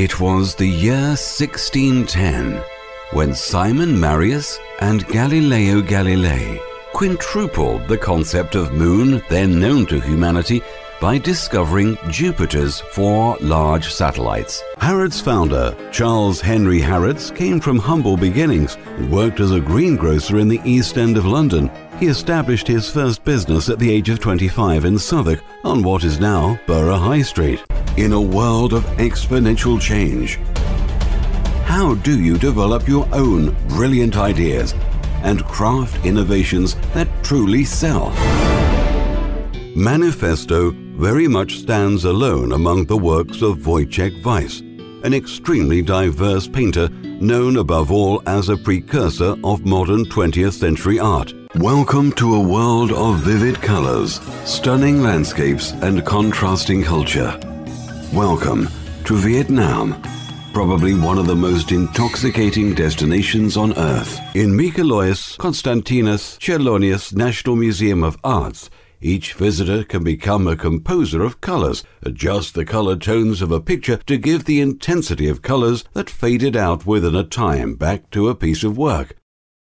It was the year 1610 when Simon Marius and Galileo Galilei quintupled the concept of moon then known to humanity by discovering Jupiter's 4 large satellites. Harrods founder Charles Henry Harrods came from humble beginnings and worked as a greengrocer in the East End of London. He established his first business at the age of 25 in Southwark on what is now Borough High Street. In a world of exponential change, how do you develop your own brilliant ideas and craft innovations that truly sell? Manifesto very much stands alone among the works of Wojciech Weiss, an extremely diverse painter known above all as a precursor of modern 20th century art. Welcome to a world of vivid colors, stunning landscapes, and contrasting culture. Welcome to Vietnam, probably one of the most intoxicating destinations on Earth. In Mikalojus Konstantinos Cherlonius National Museum of Arts, each visitor can become a composer of colors, adjust the color tones of a picture to give the intensity of colors that faded out within a time back to a piece of work.